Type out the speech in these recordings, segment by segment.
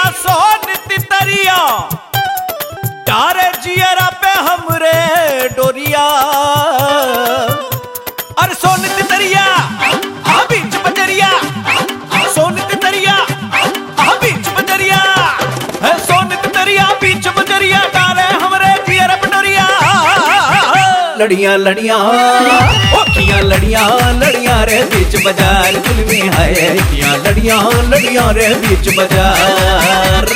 सोन तितरिया डारे जियरा पे हमरे डोरिया। अरे सोन तितरिया बीच बजरिया, सोन तितरिया बीच बजरिया, सोन तितरिया बीच बजरिया डारे हमरे जियरा पे डोरिया। लड़ियां लड़ियां ओखियां लड़ियां लड़ियां रे बीच बाजार जुल्मी है किया। लड़ियां लड़ियां रे बीच बाजार।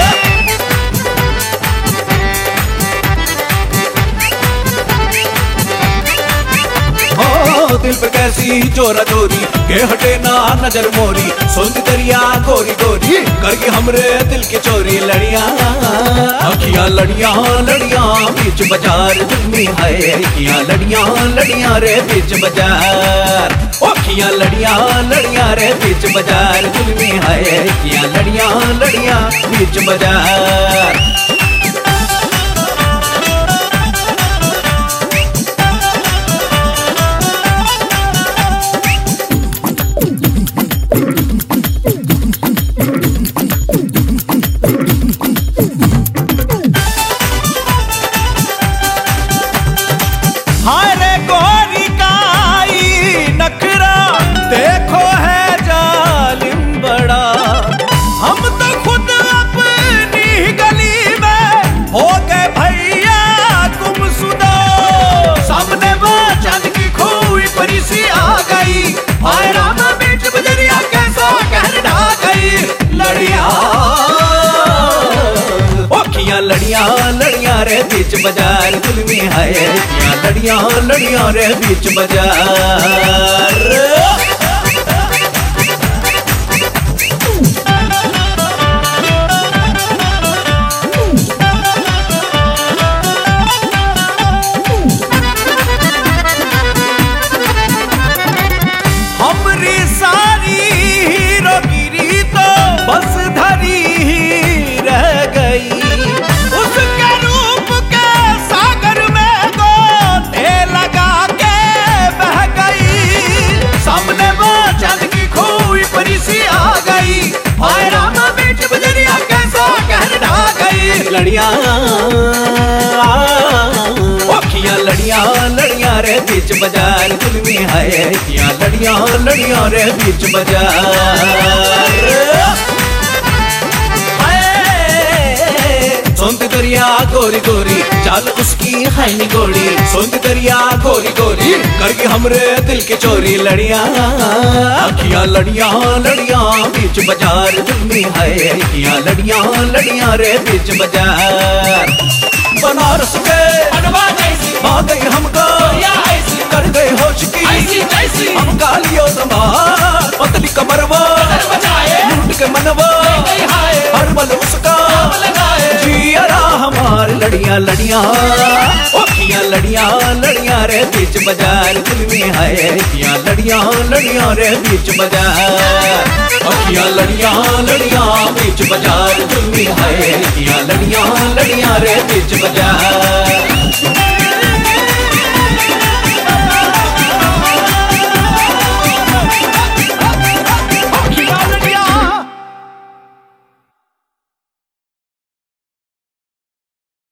दिल पे कैसी चोरा चोरी के हटे ना नजर मोरी। सोन दरिया गोरी गोरी करके हमरे दिल की चोरी। लड़ियां अखियां लड़ियां लड़ियां बीच बाजार जुल्मी है किया। लड़ियां लड़ियां रे बीच बाजार। अखियां लड़ियां लड़ियां रे बीच बाजार जुल्मी है किया। लड़ियां लड़ियां बीच बाजार। हाय रे गोरी काई नखरा देखो है जालिम बड़ा। हम तो खुद अपनी गली में हो गए भैया गुमशुदा। सामने वो चांद की खोई परी सी आ गई। हाय राम बीच बजरिया कैसा कहर ढा गई। लड़ियां ओखियां लड़ियां लड़ियां रे बीच बाजार जुल्मी है किया। लड़ियां लड़ियां रे बीच बाजार। हमरी सारी हीरोगिरी तो बस धरी ही रह गई। उसके रूप के सागर में गोते लगा के बह गई। सामने वो चांद की खोई परी सी आ गई। हाय राम बीच बजरिया कैसा कहर ढा गई। लड़ियां ओखियां लड़ियां लड़ियां रे बीच बाजार जुल्मी है किया। लड़ियां लड़ियां रे बीच बाजार। सोन दरिया गोरी गोरी चाल उसकी है निगोड़ी। सोन दरिया गोरी गोरी करके हमरे दिल की चोरी। लड़ियां अखियां लड़ियां लड़ियां बीच बाजार जुल्मी है किया। लड़ियां लड़ियां रे बीच बाजार। बनारस के आ गई हमको कर गए होश की। हम कालियो दमार पतली कमर वो लूट के मनवा हर बल उसका जियरा हमार। लड़ियां लड़ियां ओखियां लड़ियां लड़ियां रे बीच बाजार जुल्मी है किया। लड़ियां लड़ियां रे बीच बाजार। अखियां लड़ियां लड़ियां बीच बाजार जुल्मी है किया। लड़ियां लड़ियां रे बीच बाजार।